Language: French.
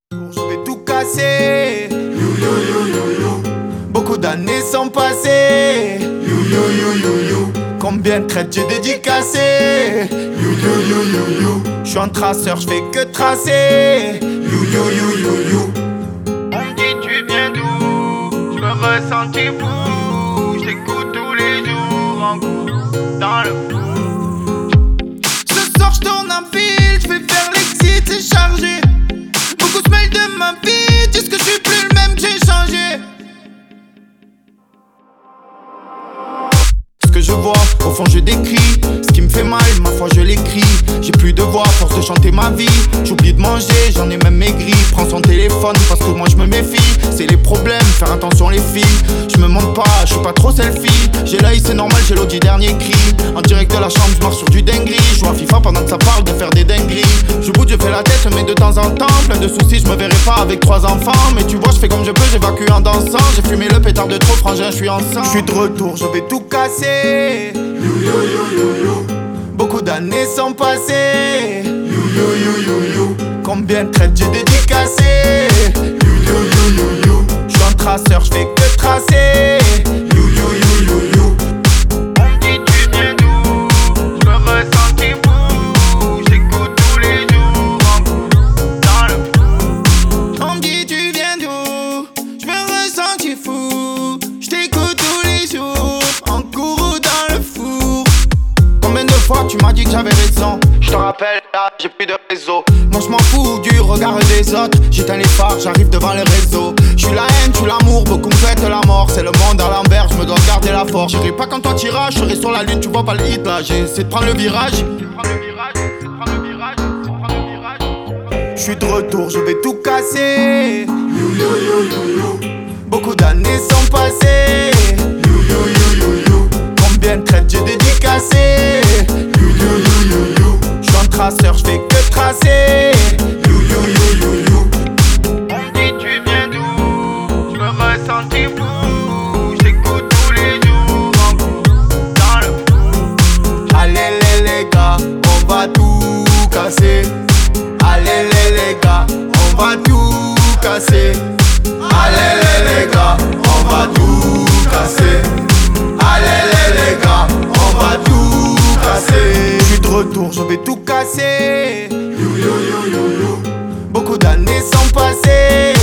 Je vais tout casser. Beaucoup d'années sont passées. Combien de traites j'ai dédicacé. Je suis un traceur, je fais que tracer. On me dit tu viens d'où? Je me ressentis fou. J'écoute tous les jours en cours dans le flou. Ce soir je tourne un fil, je vais faire l'exit, c'est chargé. Beaucoup se mêlent de ma vie, disent que je suis plus le même, que j'ai changé. Ce que je vois, au fond je décris. Ce qui me fait mal, ma foi je l'écris. J'ai plus de voix, force de chanter ma vie. J'oublie de manger, j'en ai même maigri. Prends son téléphone parce que moi je me méfie. C'est les problèmes, faire attention les filles. Je me montre pas, je suis pas trop selfie. J'ai l'œil c'est normal, j'ai l'audit dernier cri. En direct de la chambre, je marche sur du dinguerie. Je joue à FIFA pendant que ça parle de faire des dingueries. Je bouge, je fais la tête, mais de temps en temps plein de soucis, je me verrai pas avec 3 enfants. Mais tu vois, je fais comme je peux, j'évacue en dansant. J'ai fumé le pétard de trop, frangin, je suis ensemble. Je suis de retour, je vais tout casser. Beaucoup d'années sont passées. Combien de traites j'ai dédicacé. Je suis un traceur, je fais que tracer. On me dit tu viens d'où? Je me ressentis fou. J'écoute tous les jours en cours dans le flou. On me dit tu viens d'où? Je me ressentis fou. Je t'écoute tous les jours en cours ou dans le four. Combien de fois tu m'as dit que j'avais raison? Je te rappelle là, j'ai plus de réseau. Moi je m'en fous du regard des autres. J'éteins les phares, j'arrive devant le réseau. Je suis la haine, tu l'amour, beaucoup me souhaitent la mort. C'est le monde à l'envers, je me dois garder la force. J'irai pas quand toi t'iras, je serai sur la lune, tu vois pas le hit là. J'ai essayé de prendre le virage. Je suis de retour, je vais tout casser. Beaucoup d'années sont passées. Combien de traites j'ai dédicacé. Je suis un traceur, je fais que tracer. On me dit tu viens d'où? Je me ressentis fou. J'écoute tous les jours en cours dans le flou. Allez les gars, on va tout casser. Allez les gars, on va tout casser. Allez les gars, on va tout casser. Allez les gars, on va tout casser. Je suis de retour, je vais tout casser. Beaucoup d'années sont passées.